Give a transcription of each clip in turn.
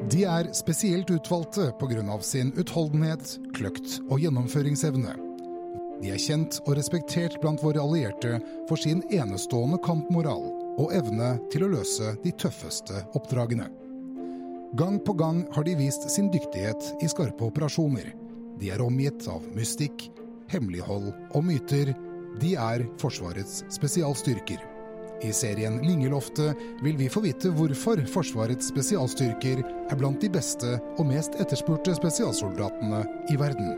De spesielt utvalgte på grunn av sin utholdenhet, kløkt og gjennomføringsevne. De kjent og respektert blant våre allierte for sin enestående kampmoral og evne til å løse de tøffeste oppdragene. Gang på gang har de vist sin dyktighet i skarpe operasjoner. De omgitt av mystikk, hemmelighold og myter. De Forsvarets spesialstyrker. I serien Lingeloftet vil vi få vite hvorfor Forsvarets spesialstyrker blant de beste og mest etterspurte spesialsoldatene i verden.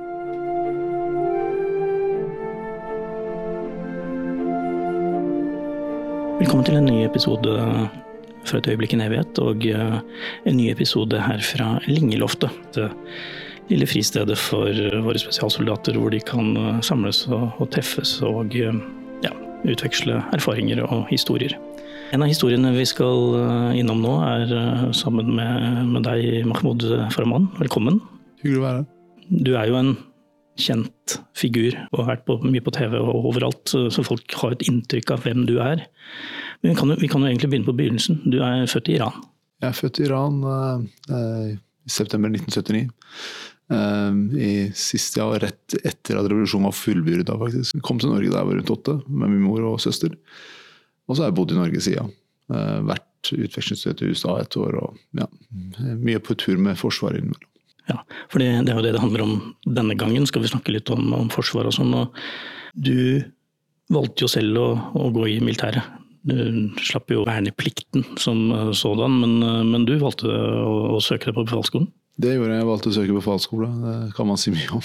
Velkommen til en ny episode fra Et øyeblikk i en evighet, og en ny episode her fra Lingeloftet. Det lille fristedet for våre spesialsoldater, hvor de kan samles og treffes og utveksle erfaringer og historier. En av historiene vi skal innom nå sammen med deg, Mahmoud Farahman. Velkommen. Hyggelig å være her. Du jo en kjent figur og har vært mye på TV og overalt, så folk har et inntrykk av hvem du Men vi kan jo egentlig begynne på begynnelsen. Du født i Iran. Jeg født i Iran i september 1979. I siste rett etter at revolusjonen var fullbyrdet da, faktisk. Jeg kom til Norge da jeg var rundt 8 med min mor og søster. Og så har jeg bodd i Norge siden. Vært utvekslingsstudent i USA et år og mye på tur med forsvaret innimellom. Ja, for det jo det handler om denne gangen. Skal vi snakke litt om forsvar og sånn. Og du valgte jo selv å gå i militæret. Du slapp jo verneplikten som sådan, men du valgte å søke deg på befalsskolen? Det gjorde jeg. Jeg valgte å søke befalsskole. Det kan man si mye om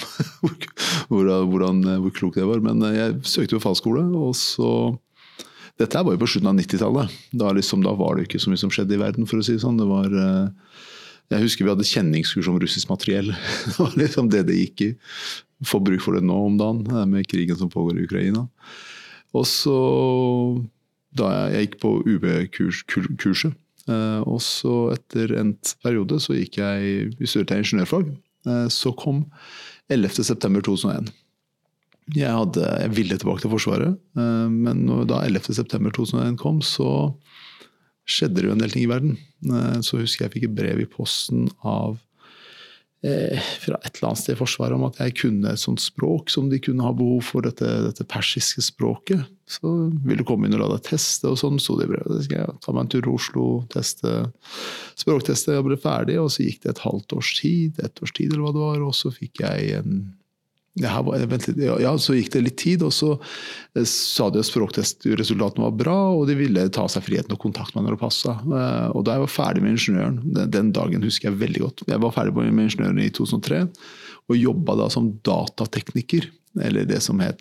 hvor klok det var. Men jeg søkte befalsskole, og så... Dette var jo på slutten av 90-tallet. Da var det ikke så mye som skjedde i verden, for å si det sånn. Det var... Jeg husker vi hadde kjenningskurs om russisk materiell. Det var liksom det gikk i. Får bruk for det nå om dagen, med krigen som pågår i Ukraina. Og så... Da jeg gikk på UB-kurset, og så etter en periode så gikk jeg studerte ingeniørfag, så kom 11. september 2001. Jeg ville tilbake til Forsvaret, men da 11. september 2001 kom, så skjedde det jo en del ting i verden. Så husker jeg fikk et brev i posten fra et eller annet sted i Forsvaret om at jeg kunne et sånt språk som de kunne ha behov for, dette persiske språket. Så ville du komme inn og la deg teste og sånn, så det brevet. Så skal jeg ta meg en tur til Oslo, språkteste, jeg ble ferdig, og så gikk det et års tid eller hva det var, og så fikk jeg så gikk det litt tid, og så sa de at språktestresultatene var bra, og de ville ta seg friheten og kontakte meg når det passet. Og da jeg var ferdig med ingeniøren, den dagen husker jeg veldig godt. Jeg var ferdig med ingeniøren i 2003, og jobbet da som datatekniker, eller det som het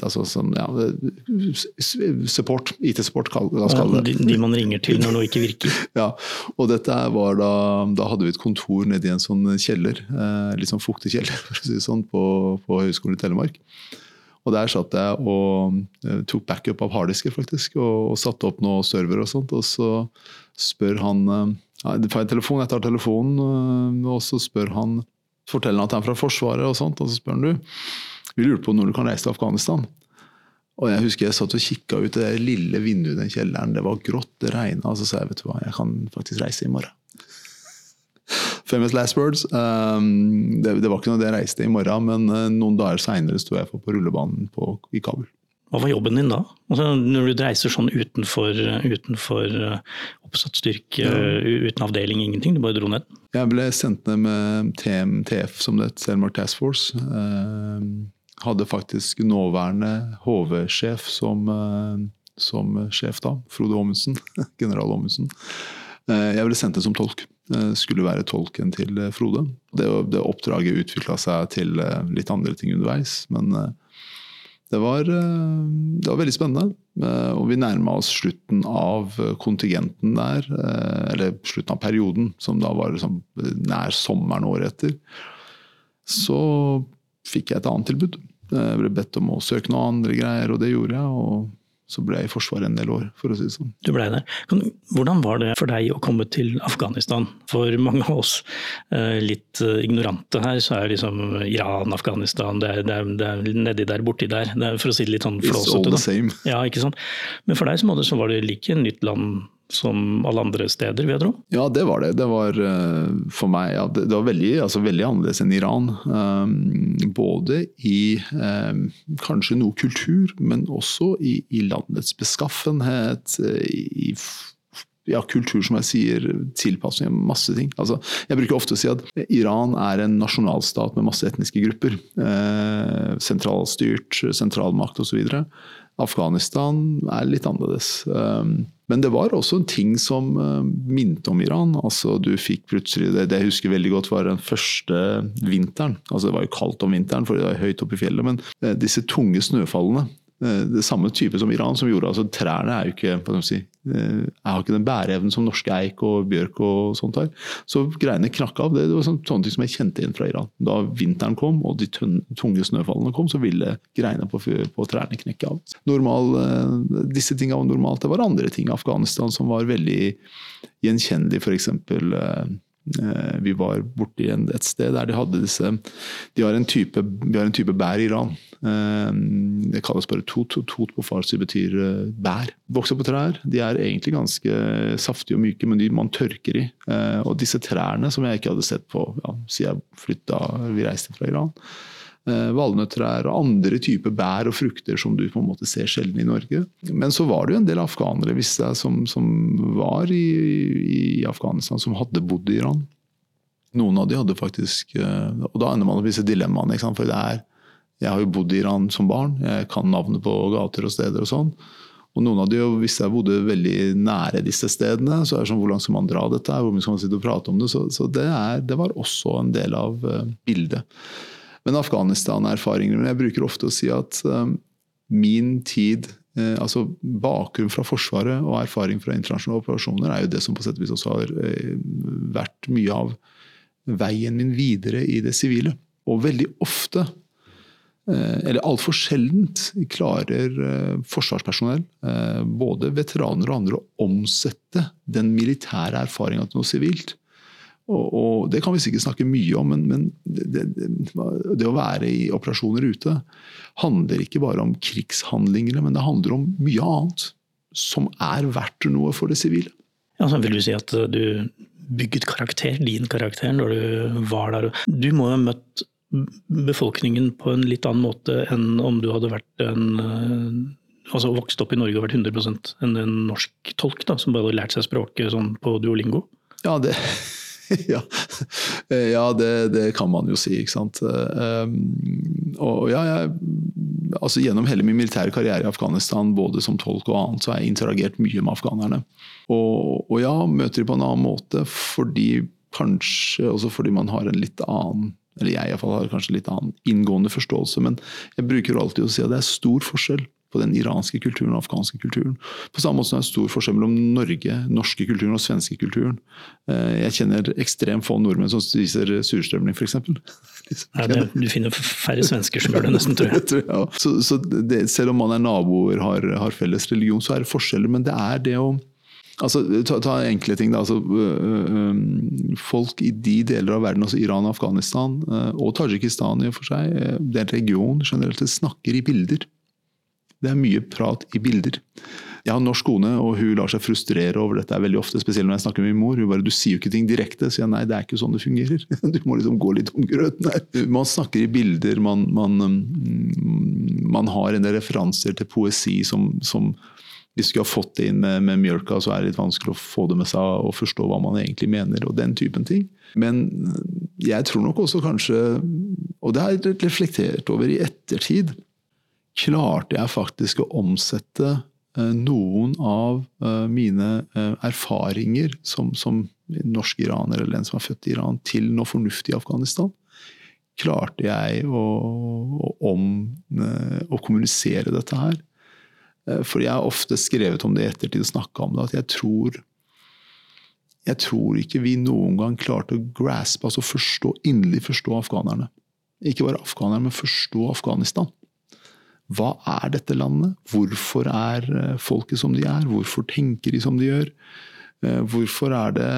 support, IT-support kalles det. De man ringer til når noe ikke virker. Ja, og dette var da hadde vi et kontor nede i en sånn kjeller, litt sånn fuktig kjeller, for å si det sånn, på Høgskolen i Telemark. Og der satt jeg og tok backup av harddisker faktisk, og satte opp noen server og sånt, og så spør han, jeg tar telefonen, og så spør han, forteller han at han fra Forsvaret og sånt, og så spør han vi lurer på når du kan reise til Afghanistan. Og jeg husker jeg satt og kikket ut det lille vinduet i den kjelleren. Det var grått, det regnet, og så sa jeg, vet du hva, jeg kan faktisk reise i morgen. Famous last words. Det var ikke noe det jeg reiste i morgen, men noen dager senere stod jeg på rullebanen i Kabul. Hva var jobben din da? Altså, når du reiser sånn utenfor oppsatt styrke, uten avdeling, ingenting, du bare dro ned? Jeg ble sendt ned med TF, som det het, Telemark Task Force. Hadde faktisk nåværende HV-sjef som sjef da, Frode Åmundsen, general Åmundsen. Jeg ble sendt ned som tolk. Skulle være tolken til Frode. Det oppdraget utviklet seg til litt andre ting underveis, men det var veldig spennende. Og vi nærmet oss slutten av kontingenten der, eller slutten av perioden, som da var liksom nær sommeren året etter. Så fikk jeg et annet tilbud. Jeg ble bedt om å søke noen andre greier, og det gjorde jeg, og så ble jeg i Forsvaret en del år, for å si det sånn. Du ble der. Hvordan var det for deg å komme til Afghanistan? For mange av oss litt ignorante her, så liksom Iran, Afghanistan, det nedi der, borti der. Det for å si det litt sånn flåsete. It's all the same. Ja, ikke sant? Men for deg så var det like nytt land som alle andre steder, vil jeg tro? Ja, det var det. Det var for meg, ja, det var veldig annerledes enn Iran. Både i kanskje noe kultur, men også i landets beskaffenhet, i kultur, som jeg sier, tilpassing, masse ting. Altså, jeg bruker ofte å si at Iran er en nasjonalstat med masse etniske grupper. Sentralstyrt, sentralmakt og så videre. Afghanistan er litt annerledes. Men det var også en ting som minte om Iran. Altså, du fikk plutselig, det jeg husker veldig godt var den første vinteren. Altså, det var jo kaldt om vinteren, for det var høyt oppe i fjellet, men disse tunge snøfallene, det samme type som Iran som gjorde, altså trærne er jo ikke, hva skal man si, har ikke den bæreevnen som norske eik og bjørk og sånt her. Så greiene knakk av. Det var sånne ting som jeg kjente inn fra Iran. Da vinteren kom og de tunge snøfallene kom, så ville greiene på trærne knekke av. Disse tingene var normalt. Det var andre ting i Afghanistan som var veldig gjenkjennelig. For eksempel, vi var borte i et sted der de har en type bær i Iran. Det kalles bare tot. Tot på farsi betyr bær. Vokser på trær. De er egentlig ganske saftige og myke, men man tørker i. Og disse trærne som jeg ikke hadde sett på siden vi reiste fra Iran. Valnøttrær og andre typer bær og frukter som du på en måte ser sjelden i Norge. Men så var det jo en del afghanere som var i Afghanistan, som hadde bodd i Iran. Noen av de hadde faktisk, og da ender man opp i disse dilemmaene, ikke sant? For jeg har jo bodd i Iran som barn, jeg kan navnet på gater og steder og sånn. Og noen av de, hvis jeg bodde veldig nære disse stedene, så er det sånn, hvor langt skal man dra dette? Hvor mye skal man sitte og prate om det? Så det var også en del av bildet. Men Afghanistan-erfaringer, men jeg bruker ofte å si at min tid, altså bakgrunn fra Forsvaret og erfaring fra internasjonale operasjoner, er jo det som på sett og vis også har vært mye av veien min videre i det sivile. Og veldig ofte, eller alt for sjeldent, klarer forsvarspersonell, både veteraner og andre, å omsette den militære erfaringen til noe sivilt. Og det kan vi sikkert snakke mye om, men det å være i operasjoner ute handler ikke bare om krigshandlingene, men det handler om mye annet som er verdt noe for det sivile. Ja, så vil du si at du bygget din karakter når du var der. Du må ha møtt befolkningen på en litt annen måte enn om du hadde vært altså vokst opp i Norge og vært 100% en norsk tolk da, som bare hadde lært seg språket sånn på Duolingo. Ja, det kan man jo si, ikke sant. Og altså gjennom hele min militære karriere i Afghanistan, både som tolk og annet, så har jeg interagert mye med afghanerne. Og møter de på en annen måte, kanskje også fordi man har en litt annen, eller jeg i hvert fall har kanskje litt annen inngående forståelse, men jeg bruker alltid å si at det er stor forskjell på den iranske kulturen og afghanske kulturen. På samme måte som det er stor forskjell mellom norske kulturen og svenske kulturen. Jeg kjenner ekstremt få nordmenn som spiser surstrømning, for eksempel. Du finner færre svensker som gjør det nesten, tror jeg. Ja. Så selv om man er naboer, har felles religion, så er det forskjeller, men det er det å ta enkle ting da, folk i de deler av verden, altså Iran, Afghanistan og Tajikistan i og for seg, den regionen generelt snakker i bilder. Det er mye prat i bilder. Jeg har en norsk kone, og hun lar seg frustrere over dette veldig ofte, spesielt når jeg snakker med min mor. Hun bare, du sier jo ikke ting direkte, sier jeg, nei, det er ikke sånn det fungerer. Du må liksom gå litt om grøten her. Man snakker i bilder, man har en del referanser til poesi som hvis du ikke har fått det inn med Mjørka, så er det litt vanskelig å få det med seg og forstå hva man egentlig mener, og den typen ting. Men jeg tror nok også kanskje, og det har jeg reflektert over i ettertid, klarte jeg faktisk å omsette noen av mine erfaringer som norsk iraner eller en som er født i Iran til noe fornuftig i Afghanistan. Klarte jeg å kommunisere dette her. For jeg har ofte skrevet om det i ettertid og snakket om det, at jeg tror ikke vi noen gang klarte å graspe, altså inderlig forstå afghanerne. Ikke bare afghanerne, men forstå Afghanistan. Hva er dette landet? Hvorfor er folket som de er? Hvorfor tenker de som de gjør? Hvorfor er det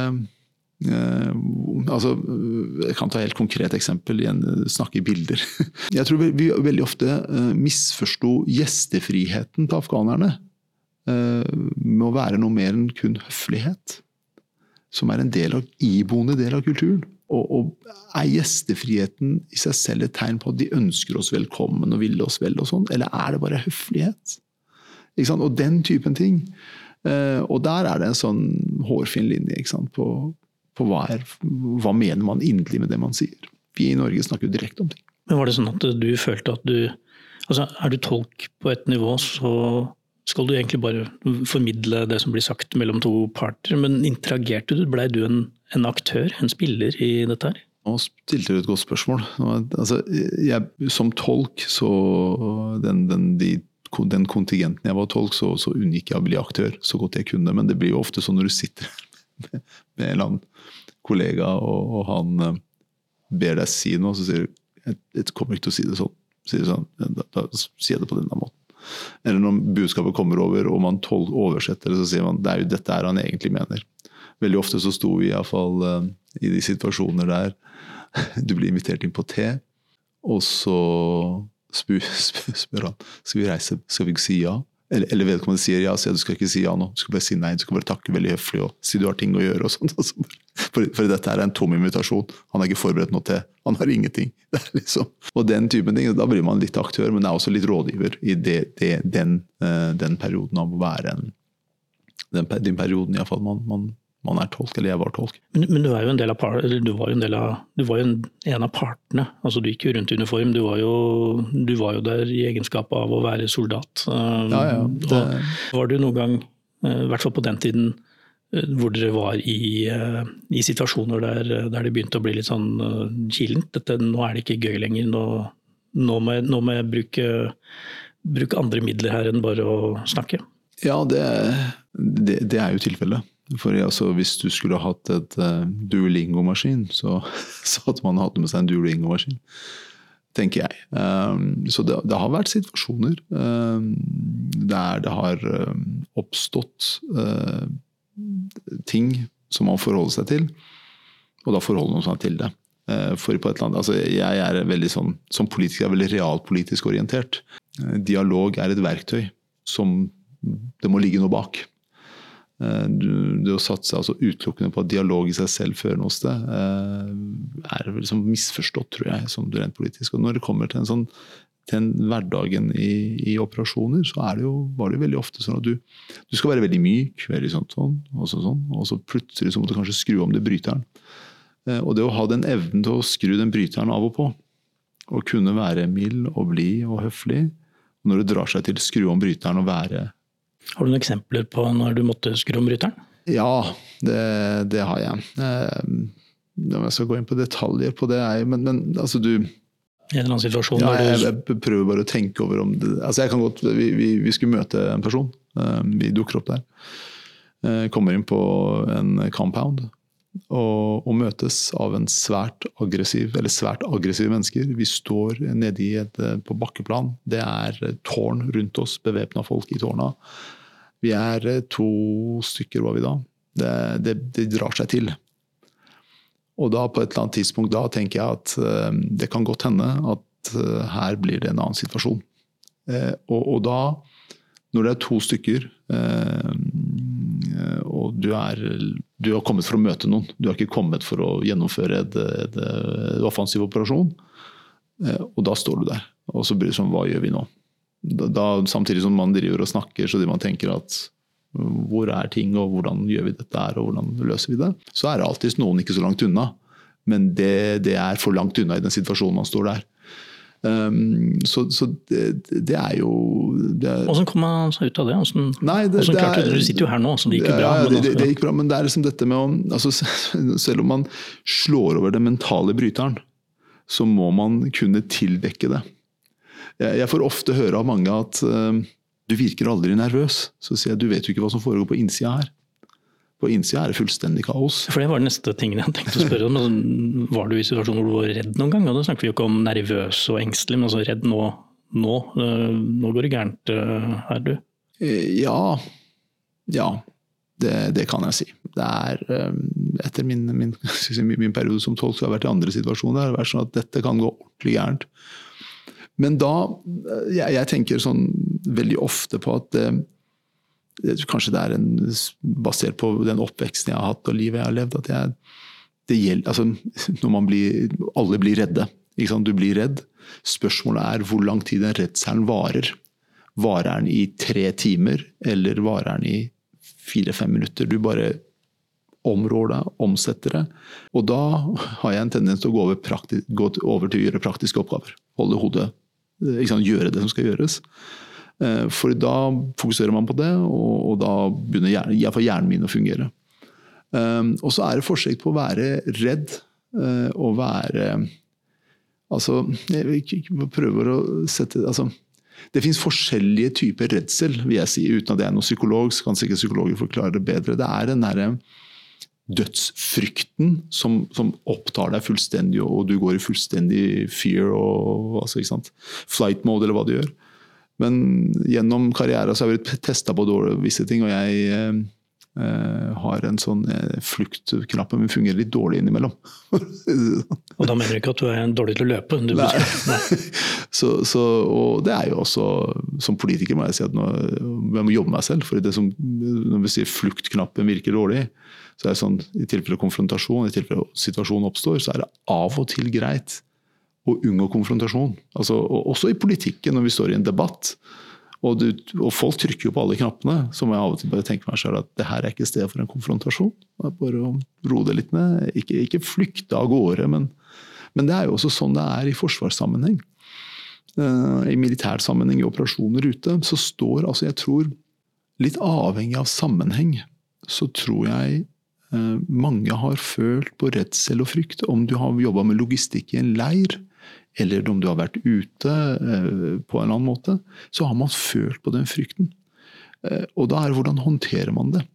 jeg kan ta et helt konkret eksempel igjen, snakke i bilder. Jeg tror vi veldig ofte misforsto gjestefriheten til afghanerne må være noe mer enn kun høflighet, som en iboende del av kulturen. Og gjestefriheten i seg selv et tegn på at de ønsker oss velkommen og vil oss vel og sånn, eller det bare høflighet? Ikke sant? Og den typen ting. Og der det en sånn hårfin linje, ikke sant? På hva mener man inderlig med det man sier. Vi i Norge snakker jo direkte om ting. Men var det sånn at du følte at altså du tolk på et nivå, så skal du egentlig bare formidle det som blir sagt mellom to parter, men interagerte du? Ble du en aktør, en spiller i dette her? Nå stilte du et godt spørsmål. Altså, som tolk, så den kontingenten jeg var tolk, så unngikk jeg å bli aktør så godt jeg kunne, men det blir jo ofte sånn når du sitter med en eller annen kollega, og han ber deg si noe, så sier du, jeg kommer ikke til å si det sånn. Sier det sånn, da sier jeg det på denne måten. Eller når budskapet kommer over, og man oversetter det, så sier man, det jo dette han egentlig mener. Veldig ofte så sto vi i hvert fall i de situasjoner der du blir invitert inn på te, og så spør han, skal vi reise, skal vi ikke si ja? Eller vedkommende sier ja, så du skal ikke si ja nå, du skal bare si nei, du skal bare takke veldig høflig og si du har ting å gjøre og sånt. For dette en tom invitasjon, han har ikke forberedt noe til, han har ingenting. Det liksom. Og den typen ting, da blir man litt aktør, men også litt rådgiver i den perioden av å være den perioden i hvert fall man tolk, eller jeg var tolk. Men du jo en del av du var jo en av partene. Altså du gikk jo rundt i uniform. Du var jo der i egenskap av å være soldat. Ja. Var du noen gang, i hvert fall på den tiden, hvor dere var i situasjoner der det begynte å bli litt sånn kilent? Nå det ikke gøy lenger. Nå må jeg bruke andre midler her enn bare å snakke. Ja, det jo tilfellet. For altså, hvis du skulle ha hatt et Duolingo-maskin, så hadde man hatt med seg en Duolingo-maskin, tenker jeg. Så det har vært situasjoner der det har oppstått ting som man forholder seg til, og da forholder man seg til det. For på et eller annet, altså jeg veldig sånn, som politiker veldig realpolitisk orientert. Dialog et verktøy som det må ligge noe bak. Det å satse altså utelukkende på at dialog i seg selv fører noe sted liksom misforstått, tror jeg, som rent politisk. Og når det kommer til en hverdagen i operasjoner, så var det jo veldig ofte sånn at du skal være veldig myk, veldig sånn, og så plutselig så må du kanskje skru om det bryteren. Og det å ha den evnen til å skru den bryteren av og på, og kunne være mild og blid og høflig, og når det drar seg til skru om bryteren og være. Har du noen eksempler på når du måtte skru om bryteren? Ja, det har jeg. Jeg skal gå inn på detaljer på det. Men altså du... I en eller annen situasjon? Ja, jeg prøver bare å tenke over om det... Altså jeg kan godt... Vi skulle møte en person. Vi dukker opp der. Kommer inn på en compound. Og møtes av en svært aggressive mennesker. Vi står nede på bakkeplan. Det tårn rundt oss, bevæpnet folk i tårna. Vi 2 stykker, var vi da. Det drar seg til. Og da på et eller annet tidspunkt da tenker jeg at det kan godt hende at her blir det en annen situasjon. Og da, når det 2 stykker, og du har kommet for å møte noen, du har ikke kommet for å gjennomføre en offensiv operasjon, og da står du der. Og så blir det sånn, hva gjør vi nå? Da, samtidig som man driver og snakker, så man tenker at hvor ting, og hvordan gjør vi dette her, og hvordan løser vi det? Så det alltid noen ikke så langt unna, men det for langt unna i den situasjonen man står der. Så det jo Hvordan kom man seg ut av det? Hvordan klarte du? Du sitter jo her nå, så det gikk jo bra. Ja, det gikk bra, men det liksom dette med å altså, selv om man slår over den mentale bryteren, så må man kunne tildekke det. Jeg får ofte høre av mange at du virker aldri nervøs. Så sier jeg, du vet jo ikke hva som foregår på innsida her. På innsida det fullstendig kaos. For det var den neste tingen jeg tenkte å spørre om. Var du i situasjoner hvor du var redd noen gang? Og da snakker vi jo ikke om nervøs og engstelig, men altså redd nå går det gærent her, du? Ja, det kan jeg si. Det etter min periode som tolk, så har jeg vært i andre situasjoner. Det har vært sånn at dette kan gå ordentlig gærent. Men da, jeg tenker sånn veldig ofte på at kanskje det basert på den oppveksten jeg har hatt og livet jeg har levd, at det gjelder, altså, når alle blir redde, ikke sant? Du blir redd. Spørsmålet hvor lang tid den redselen varer. Varer den i 3 timer, eller varer den i 4-5 minutter? Du bare områr deg, omsetter det. Og da har jeg en tendens til å gå over til å gjøre praktiske oppgaver. Holde hodet, ikke sant? Gjøre det som skal gjøres. For da fokuserer man på det, og da begynner hjernen min å fungere. Og så det forskjell på å være redd og være, altså, jeg prøver å sette, altså, det finnes forskjellige typer redsel, vil jeg si, uten at jeg noen psykolog, så kan sikkert psykologer forklare det bedre. Det den der dødsfrykten som opptar deg fullstendig, og du går i fullstendig fear, og, altså, ikke sant? Flight mode, eller hva du gjør. Men gjennom karrieren så har jeg blitt testet på visse ting, og jeg har en sånn fluktknapp, men fungerer litt dårlig innimellom. Og da mener du ikke at du dårlig til å løpe? Nei. Og det jo også, som politiker må jeg si at jeg må jobbe med meg selv, for når vi sier fluktknappen virker dårlig, så det sånn, i tilfelle konfrontasjon, i tilfelle situasjonen oppstår, så det av og til greit å unngå konfrontasjon. Altså, også i politikken, når vi står i en debatt, og folk trykker jo på alle knappene, så må jeg av og til bare tenke meg selv at det her ikke sted for en konfrontasjon. Det bare å roe det litt ned, ikke flykte av gårde, men det jo også sånn det i forsvarssammenheng. I militærsammenheng, i operasjoner ute, så står, altså jeg tror, litt avhengig av sammenheng, så tror jeg mange har følt på redsel og frykt, om du har jobbet med logistikk i en leir, eller om du har vært ute på en annen måte, så har man følt på den frykten. Og da hvordan håndterer man det?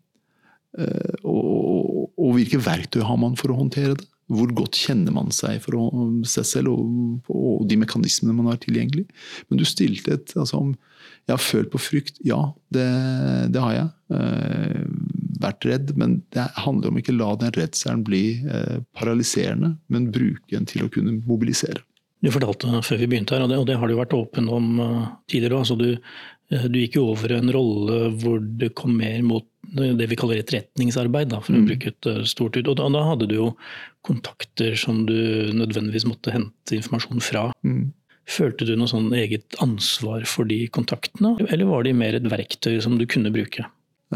Og hvilke verktøy har man for å håndtere det? Hvor godt kjenner man seg seg selv og de mekanismene man har tilgjengelig? Men du stilte altså om jeg har følt på frykt. Ja, det har jeg. Vært redd, men det handler om ikke la den redselen bli paralyserende, men bruke den til å kunne mobilisere. Du fortalte før vi begynte her, og det har du vært åpen om tidligere. Altså du gikk jo over en rolle hvor det kom mer mot det vi kaller etterretningsarbeid, for å bruke et stort ut. Og da hadde du jo kontakter som du nødvendigvis måtte hente informasjon fra. Følte du noe sånn eget ansvar for de kontaktene, eller var de mer et verktøy som du kunne bruke?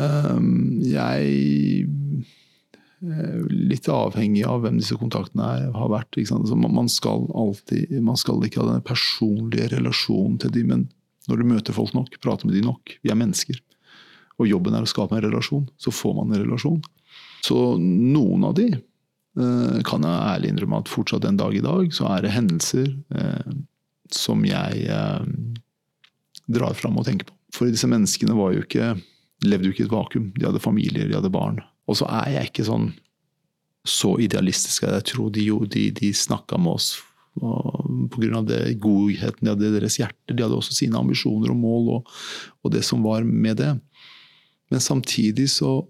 Jeg litt avhengig av hvem disse kontaktene har vært. Ikke sant? Så man skal ikke ha den personlige relasjonen til dem, men når du møter folk nok, prater med dem nok, vi mennesker, og jobben å skape en relasjon, så får man en relasjon. Så noen av de kan jeg ærlig innrømme at fortsatt en dag i dag, så det hendelser som jeg drar fram og tenker på. For disse menneskene levde jo ikke i et vakuum. De hadde familier, de hadde barn. Og så jeg ikke så idealistisk. Jeg tror de snakket med oss på grunn av det godheten, de hadde deres hjerte. De hadde også sine ambisjoner og mål og det som var med det. Men samtidig så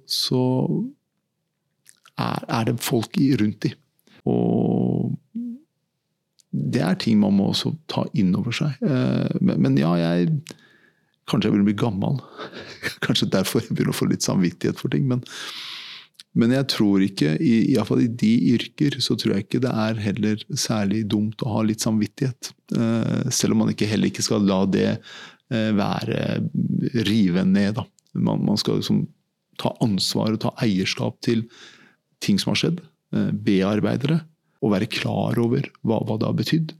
det folk rundt dem. Og det ting man må også ta inn over seg. Men ja, kanskje jeg vil bli gammel. Kanskje derfor jeg begynner å få litt samvittighet for ting. Men jeg tror ikke, i hvert fall i de yrker, så tror jeg ikke det heller særlig dumt å ha litt samvittighet. Selv om man heller ikke skal la det være rive ned. Da. Man skal liksom ta ansvar og ta eierskap til ting som har skjedd. Bearbeide det, og være klar over hva det har betydd.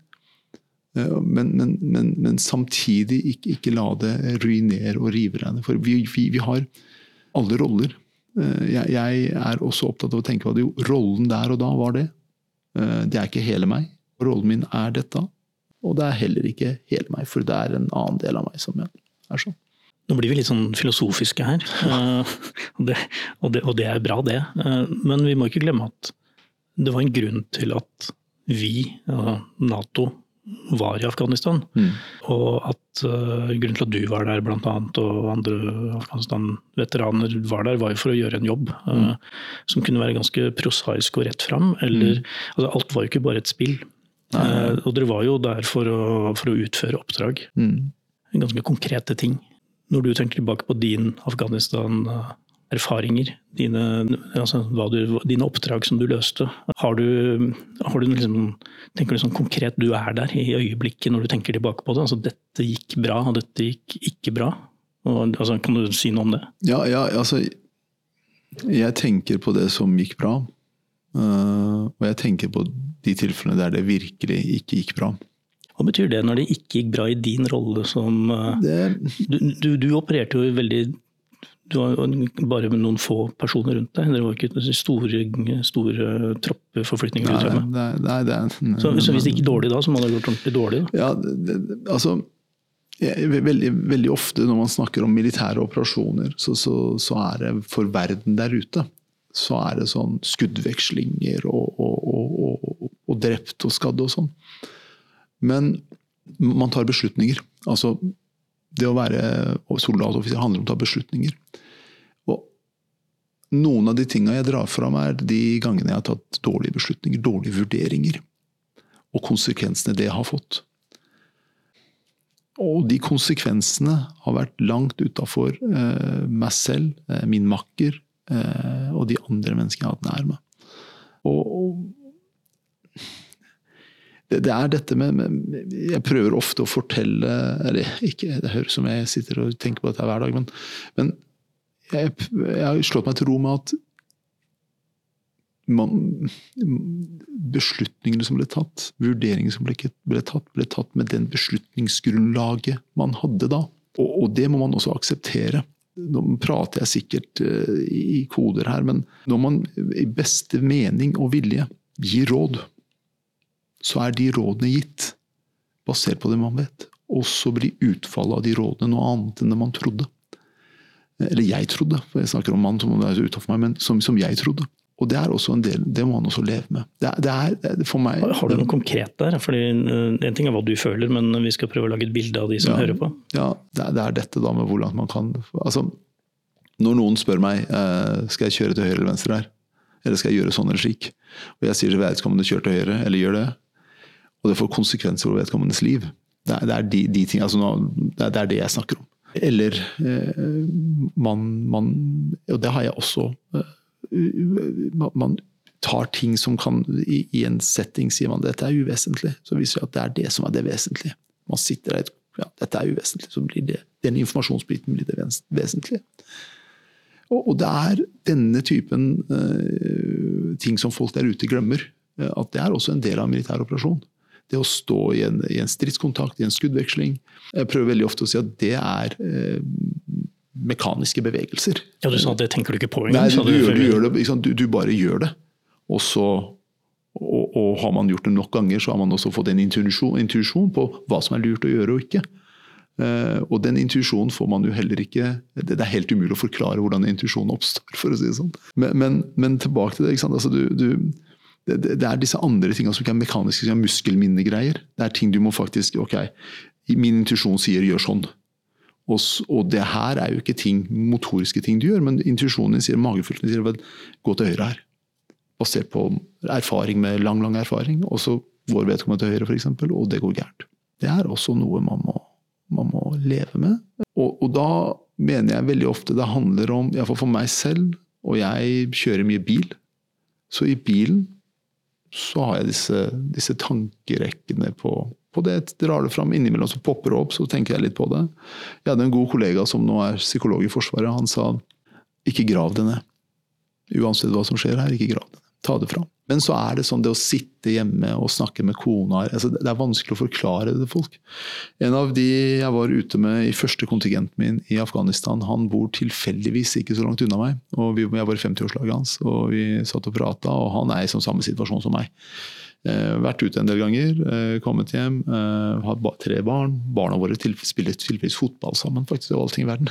Men samtidig ikke la det ruinere og rive deg. For vi har alle roller. Jeg også opptatt av å tenke på at rollen der og da var det. Det ikke hele meg. Rollen min dette. Og det heller ikke hele meg, for det en annen del av meg som sånn. Nå blir vi litt sånn filosofiske her, og det bra det. Men vi må ikke glemme at det var en grunn til at vi, NATO, var i Afghanistan. Og at grunnen til at du var der blant annet, og andre Afghanistan-veteraner var der, var jo for å gjøre en jobb som kunne være ganske prosaisk og rett frem. Altså, alt var jo ikke bare et spill. Og dere var jo der for å utføre oppdrag. Ganske konkrete ting. Når du tenker tilbake på din Afghanistan-erfaringer, dine oppdrag som du løste, har du liksom, tenker du sånn konkret du der i øyeblikket når du tenker tilbake på det? Altså dette gikk bra, og dette gikk ikke bra? Og, altså, kan du si noe om det? Ja, altså jeg tenker på det som gikk bra, og jeg tenker på de tilfellene der det virkelig ikke gikk bra. Hva betyr det når det ikke gikk bra i din rolle som... Du opererte jo veldig... Du var bare med noen få personer rundt deg. Det var ikke store troppeforflytninger. Nei, så hvis det gikk dårlig da, så må det ha gjort ordentlig dårlig da? Ja, altså... Veldig ofte når man snakker om militære operasjoner, så det for verden der ute, så det sånn skuddvekslinger og drept og skadd og sånn. Men man tar beslutninger. Altså, det å være soldatoffiser handler om å ta beslutninger. Og noen av de tingene jeg drar fram de gangene jeg har tatt dårlige beslutninger, dårlige vurderinger, og konsekvensene det har fått. Og de konsekvensene har vært langt utenfor meg selv, min makker og de andre menneskene jeg har hatt nær meg. Og det dette med jeg prøver ofte å fortelle, eller ikke, det høres som jeg sitter og tenker på dette hver dag, men jeg har slått meg til ro med at beslutningene som ble tatt, vurderingene som ble tatt med den beslutningsgrunnlaget man hadde da. Og det må man også akseptere. Nå prater jeg sikkert i koder her, men når man i beste mening og vilje gir råd, så de rådene gitt, basert på det man vet. Og så blir utfallet av de rådene noe annet enn det man trodde. Eller jeg trodde, for jeg snakker om mann som er utenfor meg, men som jeg trodde. Og det også en del, det må man også leve med. Det for meg... Har du noe konkret der? Fordi en ting hva du føler, men vi skal prøve å lage et bilde av de som hører på. Ja, det dette da med hvordan man kan... Altså, når noen spør meg, skal jeg kjøre til høyre eller venstre her? Eller skal jeg gjøre sånn eller slik? Og jeg sier til vedkommende kjør til høyre, eller gjør det. Og det får konsekvenser for vedkommendes liv. Det de ting, altså det det jeg snakker om. Eller og det har jeg også... Man tar ting som kan i en setting sier man dette uvesentlig, så viser det at det som det vesentlige. Man sitter der, dette uvesentlig, så blir den informasjonsbiten blir det vesentlige. Og det denne typen ting som folk der ute glemmer, at det også en del av en militær operasjon. Det å stå i en stridskontakt, i en skuddveksling. Jeg prøver veldig ofte å si at det mekaniske bevegelser. Ja, du sa at det tenker du ikke på. Nei, du gjør det, du bare gjør det. Og så har man gjort det nok ganger, så har man også fått en intuisjon på hva som lurt å gjøre og ikke. Og den intuisjonen får man jo heller ikke, det helt umulig å forklare hvordan intuisjonen oppstår, for å si det sånn. Men tilbake til det, ikke sant? Altså, det disse andre tingene som ikke mekaniske, som muskelminnegreier. Det ting du må faktisk, min intuisjon sier gjør sånn. Og det her jo ikke motoriske ting du gjør, men intuisjonen din sier, magefylten sier, gå til høyre her. Basert på erfaring med lang erfaring, og så går vedkommende til høyre for eksempel, og det går gærent. Det også noe man må leve med. Og da mener jeg veldig ofte det handler om, i hvert fall for meg selv, og jeg kjører mye bil, så i bilen så har jeg disse tankerekkene på det, drar det fram innimellom, så popper det opp, så tenker jeg litt på det. Jeg hadde en god kollega som nå psykolog i Forsvaret, han sa, ikke grav det ned. Uansett hva som skjer her, ikke grav det ned. Ta det fram. Men så det sånn, det å sitte hjemme og snakke med kona, altså det vanskelig å forklare det til folk. En av de jeg var ute med i første kontingenten min i Afghanistan, han bor tilfeldigvis ikke så langt unna meg, og jeg var i 50-årslaget hans, og vi satt og pratet, og han i sånn samme situasjon som meg. Vært ute en del ganger, kommet hjem, hatt 3 barn, barna våre spiller tilfeldigvis fotball sammen, faktisk, av alle ting i verden.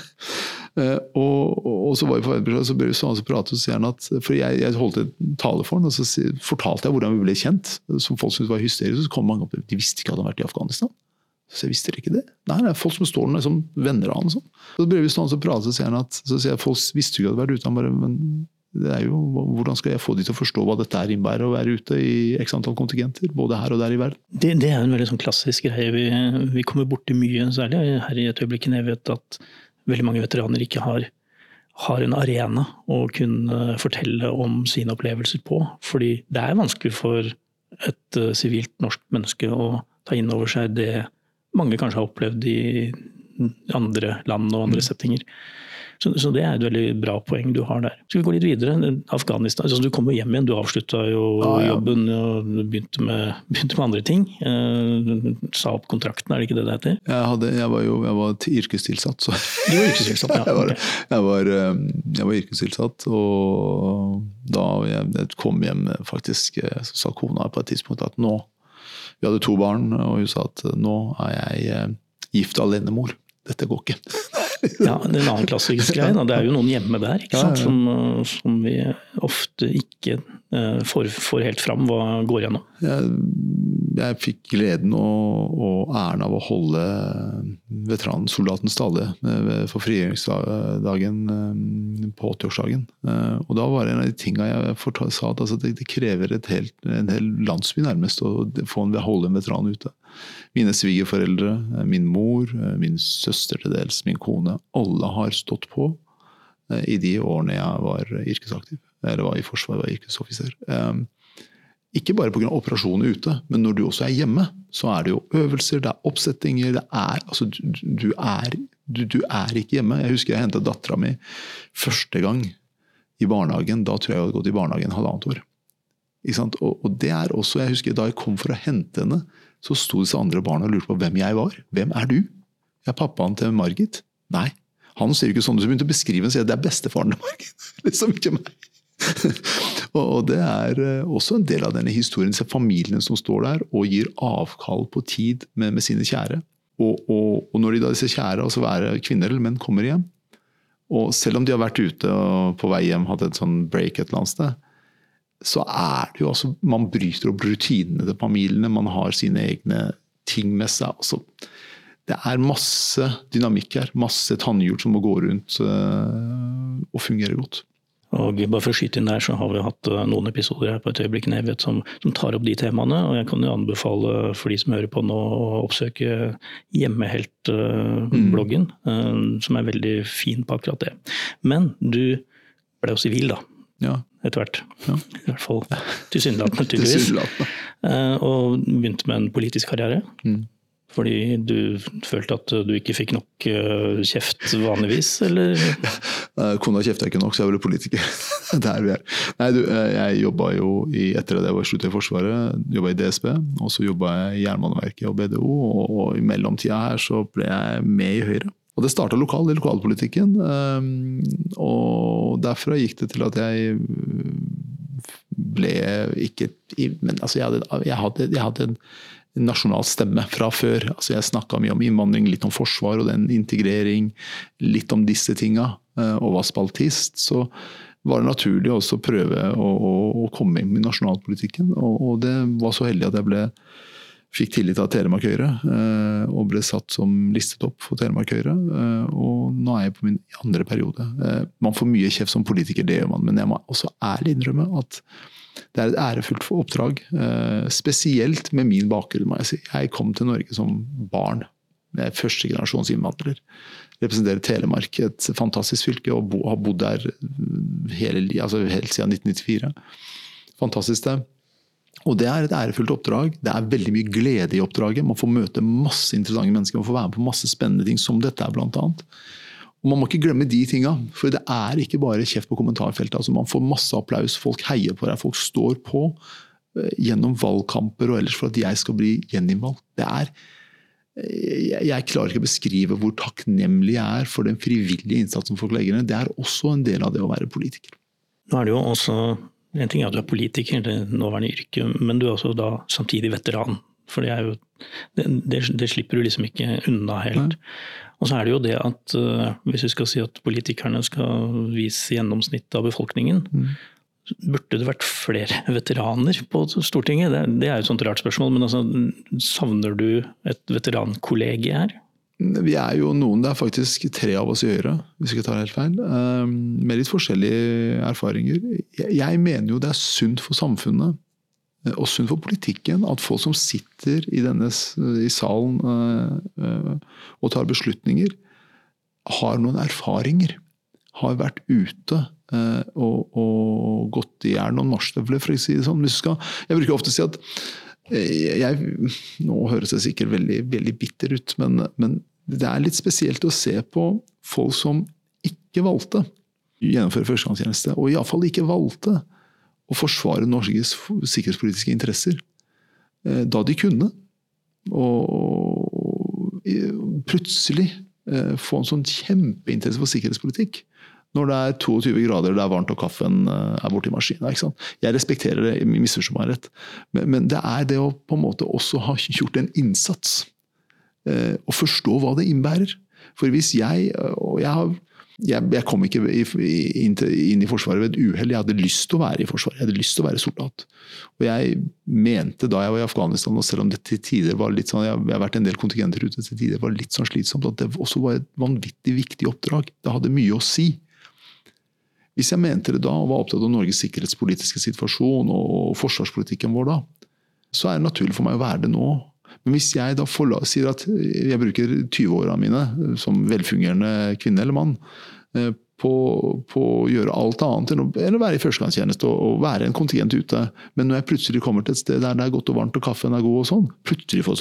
Og så var vi på vei, så ble vi sånn og pratet, og sier han at, for jeg holdt et tale for han, og så fortalte jeg hvordan vi ble kjent, som folk syntes var hysterisk, så kom mange opp, de visste ikke at han vært i Afghanistan. Så jeg visste ikke det. Nei, det folk som står der som venner av han. Sånn. Så ble vi sånn og pratet, så sier han at, så sier jeg, folk visste ikke at han vært ute, han bare, men det jo, hvordan skal jeg få de til å forstå hva dette innebærer å være ute i x antall kontingenter, både her og der i verden? Det en veldig sånn klassisk greie vi kommer borti mye, særlig her i et øyeblikk. Jeg vet at veldig mange veteraner ikke har en arena å kunne fortelle om sine opplevelser på. Fordi det vanskelig for et sivilt norsk menneske å ta inn over seg det mange kanskje har opplevd i andre land og andre settinger. Så det et veldig bra poeng du har der. Skal vi gå litt videre? Afghanistan, altså du kom jo hjem igjen, du avsluttet jo jobben og begynte med andre ting. Sa opp kontrakten, det ikke det heter? Jeg var yrkestilsatt. Så. Du var yrkestilsatt, ja. Jeg var yrkestilsatt, og da jeg kom hjem faktisk, så sa kona på et tidspunkt at nå, vi hadde 2 barn, og hun sa at nå jeg gift alenemor. Dette går ikke. Ja, det en annen klassisk greie. Det jo noen hjemme der, ikke sant? Som vi ofte ikke får helt fram hva går gjennom. Jeg fikk gleden og æren av å holde veteransoldatens tale for frigjøringsdagen på 80-årsdagen. Og da var det en av de tingene jeg sa at altså, det krever en hel landsby nærmest å holde en veteran ute. Mine svigerforeldre, min mor, min søster til dels, min kone, alle har stått på i de årene jeg var yrkesaktiv, eller var i forsvaret, var yrkesoffiser. Ikke bare på grunn av operasjoner ute, men når du også hjemme, så det jo øvelser, det oppsettinger, altså du ikke hjemme. Jeg husker jeg hentet datteren min første gang i barnehagen, da tror jeg hadde gått i barnehagen 1,5 år. Ikke sant? Og det også, jeg husker da jeg kom for å hente henne, så sto disse andre barna og lurte på hvem jeg var. Hvem du? Jeg pappaen til Margit. Nei, han sier ikke sånn. Så begynte å beskrive og si at det bestefaren til Margit. Liksom ikke meg. Og det også en del av denne historien, disse familiene som står der og gir avkall på tid med sine kjære. Og når disse kjære, altså være kvinner eller menn, kommer hjem, og selv om de har vært ute og på vei hjem, hadde et sånn break et eller annet sted, så det jo altså, man bryter opp rutinene til familiene, man har sine egne ting med seg. Altså, det masse dynamikk her, masse tannhjul som må gå rundt og fungere godt. Og bare for å skyte inn der, så har vi hatt noen episoder her på Et øyeblikk i en evighet som tar opp de temaene, og jeg kan jo anbefale for de som hører på nå å oppsøke Hjemmehelt-bloggen, som veldig fin på akkurat det. Men du ble jo sivil da. Ja. Etter hvert. Ja. I hvert fall tilsynelatende tydeligvis. Og begynte med en politisk karriere. Fordi du følte at du ikke fikk nok kjeft vanligvis, eller? Kona kjeftet ikke nok, så jeg ble politiker. Der vi Nei, jeg jobbet jo etter at jeg var sluttet i Forsvaret, jobbet i DSB, og så jobbet jeg i Jernbaneverket og BDO, og i mellomtida her så ble jeg med i Høyre. Og det startet i lokalpolitikken, og derfra gikk det til at jeg ble ikke, men altså jeg hadde en nasjonal stemme fra før. Altså jeg snakket mye om innvandring, litt om forsvar og den integrering, litt om disse tingene, og var spaltist, så var det naturlig også å prøve å komme inn i nasjonalpolitikken, og det var så heldig at jeg fikk tillit av Telemark Høyre, og ble satt som listet opp for Telemark Høyre, og nå jeg på min andre periode. Man får mye kjeft som politiker, det gjør man, men jeg må også ærlig innrømme at det et ærefullt oppdrag, spesielt med min bakgrunn, må jeg si. Jeg kom til Norge som barn, jeg første generasjons innvandrer, representerer Telemark, et fantastisk fylke, og har bodd der helt siden 1994. Fantastisk det. Og det et ærefullt oppdrag, det veldig mye glede i oppdraget, man får møte masse interessante mennesker, man får være med på masse spennende ting som dette blant annet. Og man må ikke glemme de tingene, for det ikke bare kjeft på kommentarfeltet, altså man får masse applaus, folk heier på deg, folk står på gjennom valgkamper og ellers for at jeg skal bli gjeninnvalgt. Jeg klarer ikke å beskrive hvor takknemlig jeg for den frivillige innsatsen folk legger ned. Det også en del av det å være politiker. Nå det jo også en ting at du politiker, det nåværende yrke, men du også da samtidig veteran. For det slipper du liksom ikke unna helt. Og så det jo det at hvis vi skal si at politikerne skal vise gjennomsnittet av befolkningen, burde det vært flere veteraner på Stortinget? Det jo et sånt rart spørsmål, men altså, savner du et veterankollegi her? Vi jo noen, det faktisk 3 av oss i Høyre, hvis jeg ikke tar helt feil, med litt forskjellige erfaringer. Jeg mener jo det sunt for samfunnet, og sunt for politikken, at folk som sitter i salen og tar beslutninger, har noen erfaringer, har vært ute og gått i noen marsjstøvler, for å si det sånn. Jeg bruker ofte å si at nå høres det sikkert veldig, veldig bitter ut, men det litt spesielt å se på folk som ikke valgte å gjennomføre førstegangstjeneste, og i alle fall ikke valgte å forsvare Norges sikkerhetspolitiske interesser da de kunne, og plutselig få en sånn kjempeinteresse for sikkerhetspolitikk når det 22 grader, det varmt og kaffen borte i maskinen. Ikke sant? Jeg respekterer det, misforstå meg rett, men det det å på en måte også ha gjort en innsats og forstå hva det innebærer. For hvis jeg kom ikke inn i Forsvaret ved et uheld, jeg hadde lyst til å være i Forsvaret, jeg hadde lyst til å være soldat. Og jeg mente da jeg var i Afghanistan, og selv om det til tider var litt sånn, jeg har vært en del kontingenter ute til tider, var litt sånn slitsomt, at det også var et vanvittig viktig oppdrag. Det hadde mye å si. Hvis jeg mente det da, og var opptatt av Norges sikkerhetspolitiske situasjon og forsvarspolitikken vår da, så det naturlig for meg å være det nå. Men hvis jeg da sier at jeg bruker 20-årene mine som velfungerende kvinne eller mann på å gjøre alt annet enn å være i førstegangstjeneste og være en kontingent ute, men når jeg plutselig kommer til et sted der det godt og varmt og kaffen god og sånn, plutselig får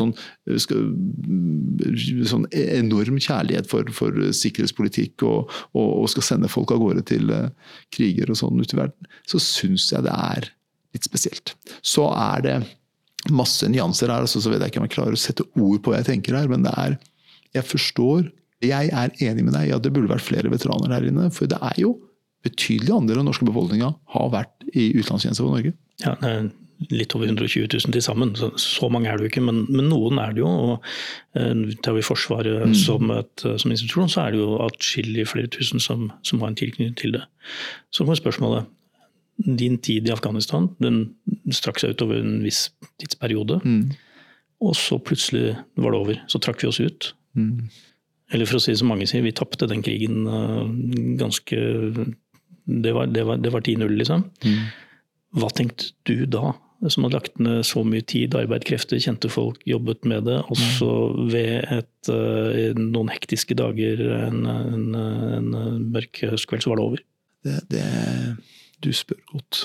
sånn enorm kjærlighet for sikkerhetspolitikk og skal sende folk av gårde til kriger og sånn ut i verden, så synes jeg det litt spesielt. Så det masse nyanser her, så vet jeg ikke om jeg klarer å sette ord på hva jeg tenker her, men jeg forstår. Jeg enig med deg i at det burde vært flere veteraner her inne, for det jo betydelig andel av norske befolkningen har vært i utenlandstjeneste for Norge. Ja, litt over 120 000 til sammen, så mange det jo ikke, men noen det jo, og tar vi Forsvaret som institusjon, så det jo atskillig flere tusen som har en tilknytning til det. Så kommer spørsmålet, din tid i Afghanistan, den strakk seg ut over en viss tidsperiode, og så plutselig var det over, så trakk vi oss ut. Eller for å si det som mange sier, vi tappte den krigen ganske, det var 10-0 liksom. Hva tenkte du da, som hadde lagt ned så mye tid, arbeid, krefter, kjente folk, jobbet med det, og så ved noen hektiske dager, en mørk høstkveld, så var det over? Du spør godt.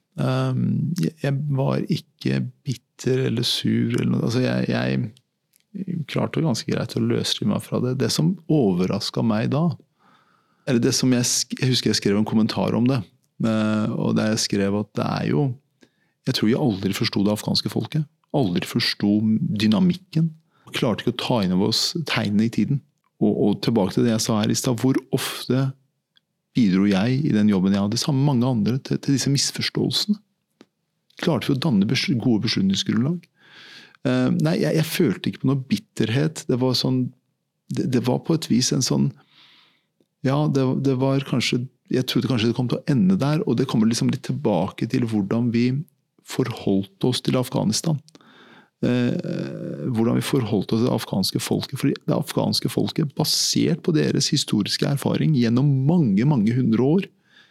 Jeg var ikke bitter eller sur, eller noe. Altså jeg klarte ganske greit å løsrive meg fra det. Det som overrasket meg da, eller det som jeg husker jeg skrev en kommentar om det, og der jeg skrev at det jo, jeg tror jeg aldri forstod det afghanske folket, aldri forstod dynamikken, klarte ikke å ta inn over oss tegnene i tiden. Og tilbake til det jeg sa her i sted, hvor ofte bidro jeg i den jobben jeg hadde, sammen med mange andre, til disse misforståelsene. Klarte vi å danne gode beslutningsgrunnlag. Nei, jeg følte ikke på noe bitterhet. Det var sånn, det var på et vis en sånn, ja, det var kanskje, jeg trodde kanskje det kom til å ende der, og det kommer liksom litt tilbake til hvordan vi forholdt oss til Afghanistan. Hvordan vi forholdt oss til det afghanske folket. For det afghanske folket, basert på deres historiske erfaring gjennom mange, mange 100 år,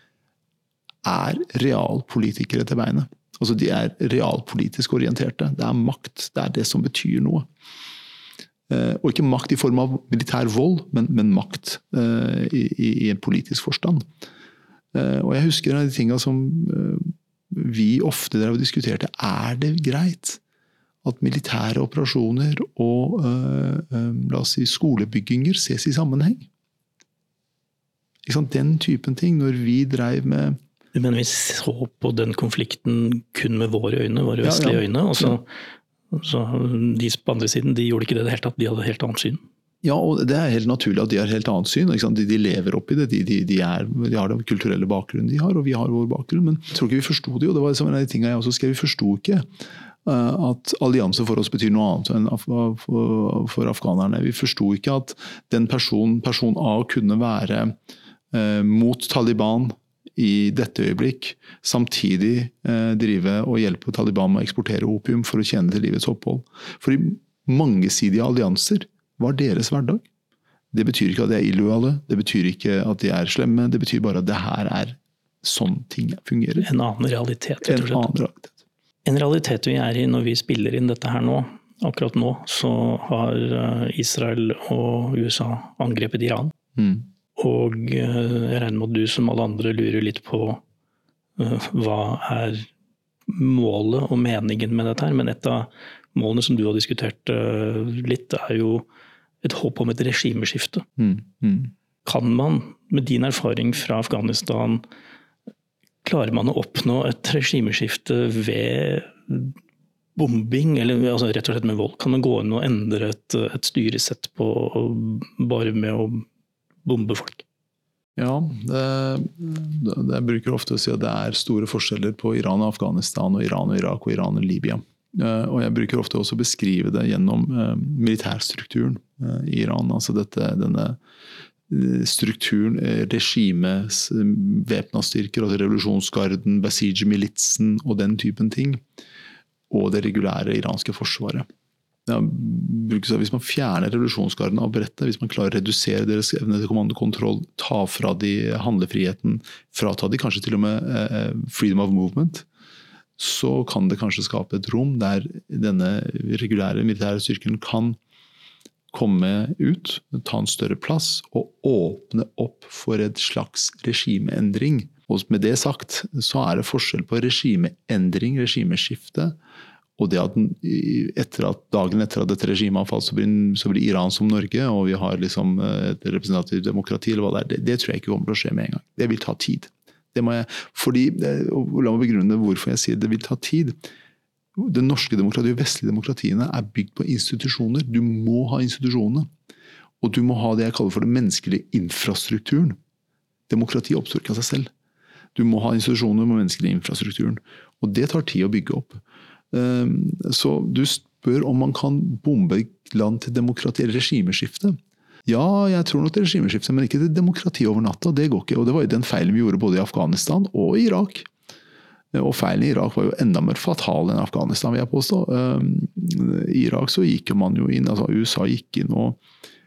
realpolitikere til beinet. Altså de realpolitisk orienterte. Det makt, det det som betyr noe. Og ikke makt i form av militær vold, men makt i en politisk forstand. Og jeg husker en av de tingene som vi ofte drev og diskuterte. Det greit at militære operasjoner og la oss si skolebygginger ses i sammenheng? Ikke sant? Den typen ting, når vi drev med... Men vi så på den konflikten kun med våre øyne, våre vestlige øyne, og så de på andre siden, de gjorde ikke det helt tatt, de hadde helt annet syn. Ja, og det helt naturlig at de har helt annet syn, ikke sant? De lever opp i det, de har den kulturelle bakgrunnen de har, og vi har vår bakgrunn, men jeg tror ikke vi forstod det, og det var liksom en av de tingene jeg også skrev, vi forstod ikke at allianse for oss betyr noe annet enn for afghanerne. Vi forstod ikke at den person A kunne være mot Taliban i dette øyeblikk, samtidig drive og hjelpe Taliban med å eksportere opium for å tjene til livets opphold. For i mangesidige allianser var deres hverdag. Det betyr ikke at de illojale, det betyr ikke at de slemme, det betyr bare at det her sånn ting fungerer. En annen realitet, rett og slett. En realitet vi i når vi spiller inn dette her nå, akkurat nå, så har Israel og USA angrepet Iran. Og jeg regner med at du som alle andre lurer litt på hva målet og meningen med dette her. Men et av målene som du har diskutert litt, jo et håp om et regimeskifte. Kan man, med din erfaring fra Afghanistan, klarer man å oppnå et regimeskifte ved bombing, eller altså rett og slett med vold? Kan man gå inn og endre et styresett på bare med å bombe folk? Ja, jeg bruker ofte å si at det store forskjeller på Iran og Afghanistan, og Iran og Irak, og Iran og Libya. Og jeg bruker ofte også å beskrive det gjennom militærstrukturen i Iran. Altså denne strukturen, regimet, væpnede styrker, altså revolusjonsgarden, Basij-militsen og den typen ting, og det regulære iranske forsvaret. Hvis man fjerner revolusjonsgarden av brettet, hvis man klarer å redusere deres evne til kommandokontroll, ta fra de handlefriheten, frata de kanskje til og med freedom of movement, så kan det kanskje skape et rom der denne regulære militære styrken kan komme ut, ta en større plass og åpne opp for et slags regimeendring. Og med det sagt så det forskjell på regimeendring, regimeskifte, og det at dagen etter at dette regimet har falt, så blir Iran som Norge, og vi har liksom et representativt demokrati, eller hva det tror jeg ikke kommer til å skje med en gang. Det vil ta tid. La meg begrunne hvorfor jeg sier det vil ta tid. Det norske demokratiet, de vestlige demokratiene, bygd på institusjoner. Du må ha institusjonene, og du må ha det jeg kaller for den menneskelige infrastrukturen. Demokrati oppstår ikke av seg selv. Du må ha institusjoner med menneskelig infrastrukturen, og det tar tid å bygge opp. Så du spør om man kan bombe land til demokrati eller regimeskifte. Ja, jeg tror nok til regimeskifte, men ikke til demokrati over natta. Det går ikke, og det var jo den feilen vi gjorde både i Afghanistan og i Irak. Og feilen i Irak var jo enda mer fatal enn Afghanistan, vil jeg påstå. I Irak så gikk man jo inn, altså USA gikk inn og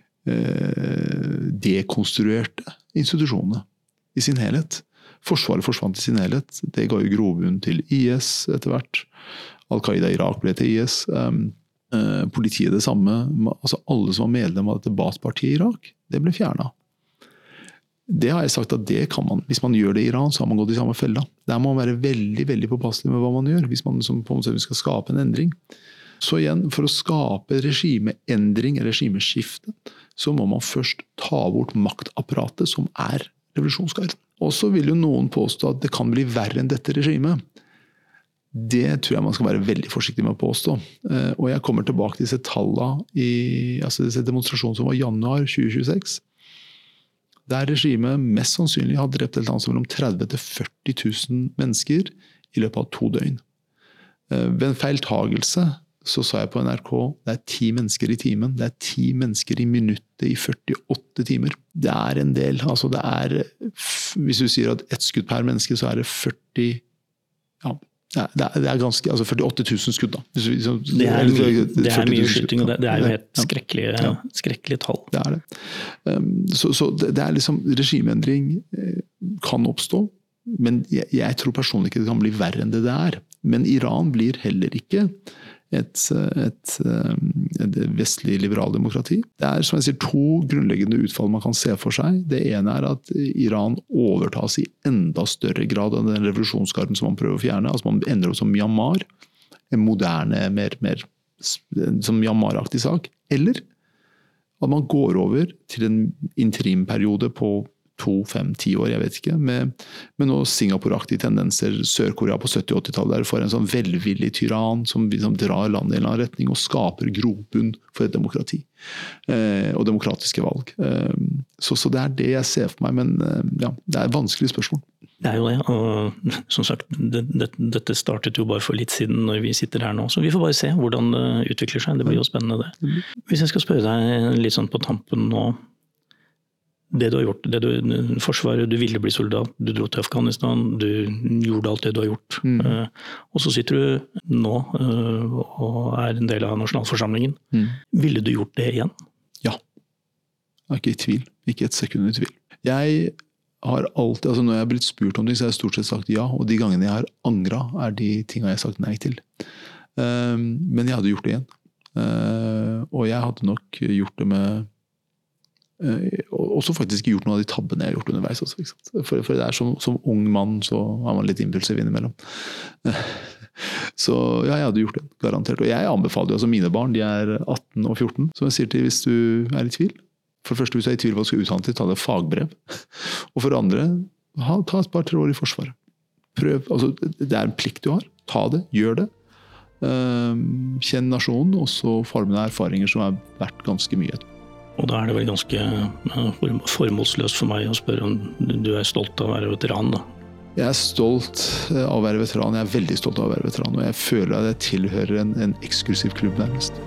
dekonstruerte institusjonene i sin helhet. Forsvaret forsvant i sin helhet. Det ga jo grobunn til IS etter hvert. Al-Qaida i Irak ble til IS. Politiet det samme. Altså alle som var medlem av dette Baath-partiet i Irak, det ble fjernet. Det har jeg sagt at det kan man. Hvis man gjør det i Iran, så har man gått i samme fella. Der må man være veldig, veldig påpasselig med hva man gjør, hvis man på en måte skal skape en endring. Så igjen, for å skape regimeendring, regimeskifte, så må man først ta bort maktapparatet som revolusjonsgarden. Og så vil jo noen påstå at det kan bli verre enn dette regimet. Det tror jeg man skal være veldig forsiktig med å påstå. Og jeg kommer tilbake til disse tallene disse demonstrasjonene som var i januar 2026, der regimet mest sannsynlig har drept et land som mellom 30 til 40 000 mennesker i løpet av 2 døgn. Ved en feiltagelse så sa jeg på NRK, det 10 mennesker i timen, det 10 mennesker i minuttet i 48 timer. Det en del, altså det hvis du sier at ett skudd per menneske, så det 40, ja, det ganske, altså 48 000 skudd da. Det mye skyting, og det jo helt skrekkelige tall. Det det. Så det liksom, regimeendring kan oppstå, men jeg tror personlig ikke det kan bli verre enn det Men Iran blir heller ikke et vestlig liberaldemokrati. Det som jeg sier 2 grunnleggende utfall man kan se for seg. Det ene at Iran overtas i enda større grad av den revolusjonsgarden som man prøver å fjerne. Altså man ender opp som Myanmar, en moderne, mer som Myanmar-aktig sak. Eller at man går over til en interimperiode på 2, 5, 10 år, jeg vet ikke, med noen Singapore-aktige tendenser, Sør-Korea på 70- og 80-tallet, der du får en sånn velvillig tyrann som drar landet i en eller annen retning og skaper grobunn for et demokrati og demokratiske valg. Så det det jeg ser for meg, men ja, det et vanskelig spørsmål. Det jo det, og som sagt, dette startet jo bare for litt siden når vi sitter her nå, så vi får bare se hvordan det utvikler seg, det blir jo spennende det. Hvis jeg skal spørre deg litt sånn på tampen nå, det du har gjort, forsvaret, du ville bli soldat, du dro til Afghanistan, du gjorde alt det du har gjort. Og så sitter du nå og en del av nasjonalforsamlingen. Ville du gjort det igjen? Ja. Jeg ikke i tvil. Ikke et sekund i tvil. Jeg har alltid, altså når jeg har blitt spurt om det, så har jeg stort sett sagt ja, og de gangene jeg har angret de tingene jeg har sagt nei til. Men jeg hadde gjort det igjen. Og jeg hadde nok gjort det med Og så faktisk gjort noen av de tabbene jeg har gjort underveis også, ikke sant? For det som ung mann så er man litt impulsiv innimellom. Så ja, jeg hadde gjort det, garantert. Og jeg anbefaler jo, altså mine barn, de er 18 og 14, som jeg sier til hvis du er i tvil. For det første, hvis du er i tvil hva du skal utdanne til, ta det fagbrev. Og for det andre, ta et par-tre år i forsvaret. Prøv, altså det er en plikt du har. Ta det, gjør det. Kjenn nasjonen, og så forme deg erfaringer som er verdt ganske mye. Og da er det vel ganske formålsløst for meg å spørre om du er stolt av å være veteran, da? Jeg er stolt av å være veteran. Jeg er veldig stolt av å være veteran, og jeg føler at jeg tilhører en eksklusiv klubb nærmest.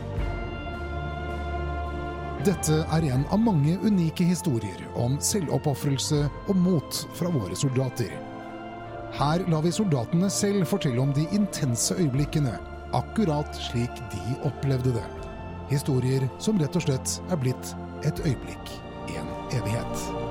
Dette er en av mange unike historier om selvoppofrelse og mot fra våre soldater. Her lar vi soldatene selv fortelle om de intense øyeblikkene, akkurat slik de opplevde det. Historier som rett og slett er blitt et øyeblikk, en evighet.